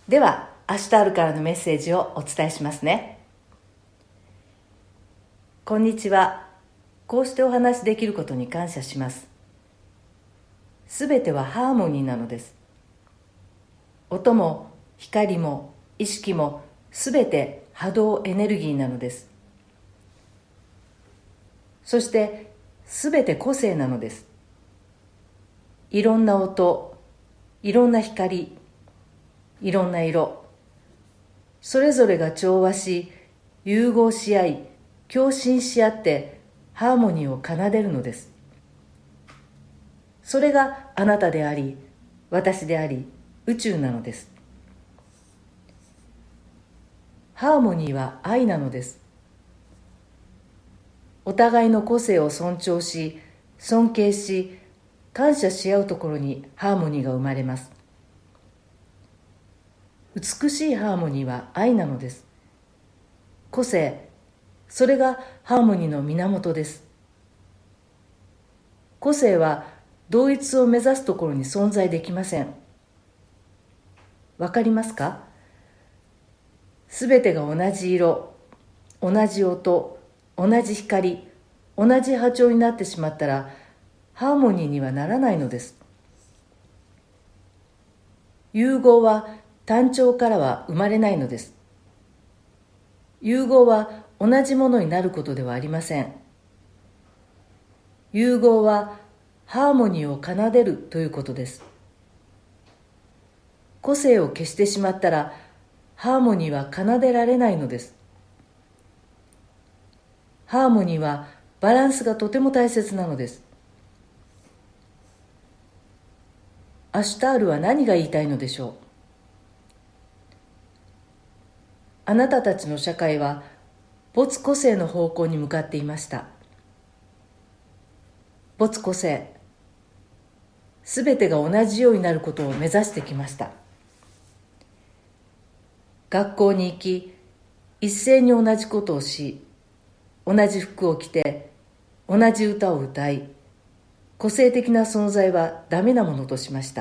では、明日あるからのメッセージをお伝えしますね。こんにちは。こうしてお話しできることに感謝します。すべてはハーモニーなのです。音も光も意識もすべて波動エネルギーなのです。そしてすべて個性なのです。いろんな音、いろんな光、いろんな色、それぞれが調和し、融合し合い、共振し合ってハーモニーを奏でるのです。それがあなたであり、私であり、宇宙なのです。ハーモニーは愛なのです。お互いの個性を尊重し、尊敬し、感謝し合うところにハーモニーが生まれます。美しいハーモニーは愛なのです。個性、それがハーモニーの源です。個性は同一を目指すところに存在できません。わかりますか？すべてが同じ色、同じ音、同じ光、同じ波長になってしまったら、ハーモニーにはならないのです。融合は単調からは生まれないのです。融合は同じものになることではありません。融合はハーモニーを奏でるということです。個性を消してしまったら、ハーモニーは奏でられないのです。ハーモニーはバランスがとても大切なのです。アシュタールは何が言いたいのでしょう。あなたたちの社会は没個性の方向に向かっていました。没個性、すべてが同じようになることを目指してきました。学校に行き、一斉に同じことをし、同じ服を着て、同じ歌を歌い、個性的な存在はダメなものとしました。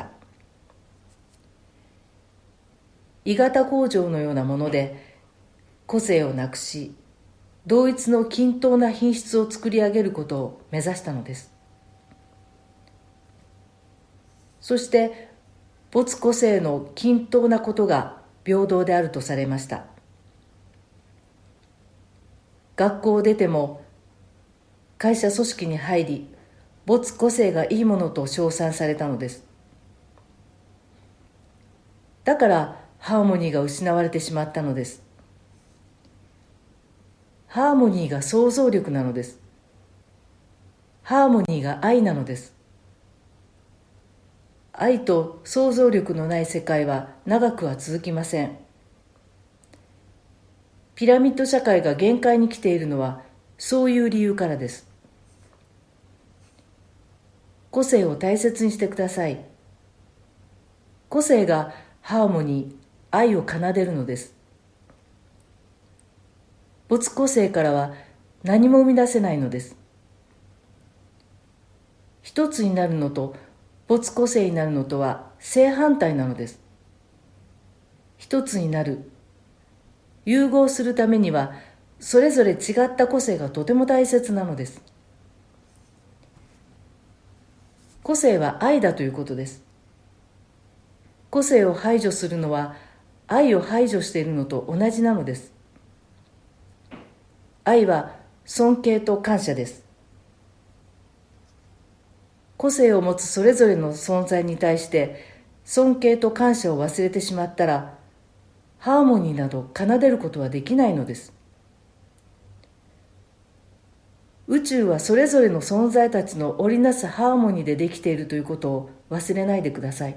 鋳型工場のようなもので、個性をなくし、同一の均等な品質を作り上げることを目指したのです。そして、没個性の均等なことが平等であるとされました。学校を出ても、会社組織に入り、没個性がいいものと称賛されたのです。だからハーモニーが失われてしまったのです。ハーモニーが想像力なのです。ハーモニーが愛なのです。愛と想像力のない世界は長くは続きません。ピラミッド社会が限界に来ているのはそういう理由からです。個性を大切にしてください。個性がハーモニー、愛を奏でるのです。没個性からは何も生み出せないのです。一つになるのと没個性になるのとは正反対なのです。一つになる、融合するためにはそれぞれ違った個性がとても大切なのです。個性は愛だということです。個性を排除するのは愛を排除しているのと同じなのです。愛は尊敬と感謝です。個性を持つそれぞれの存在に対して尊敬と感謝を忘れてしまったら、ハーモニーなど奏でることはできないのです。宇宙はそれぞれの存在たちの織りなすハーモニーでできているということを忘れないでください。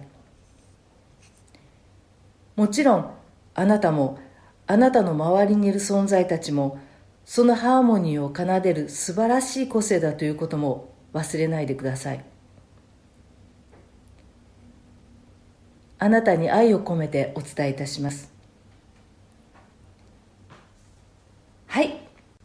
もちろんあなたもあなたの周りにいる存在たちもそのハーモニーを奏でる素晴らしい個性だということも忘れないでください。あなたに愛を込めてお伝えいたします。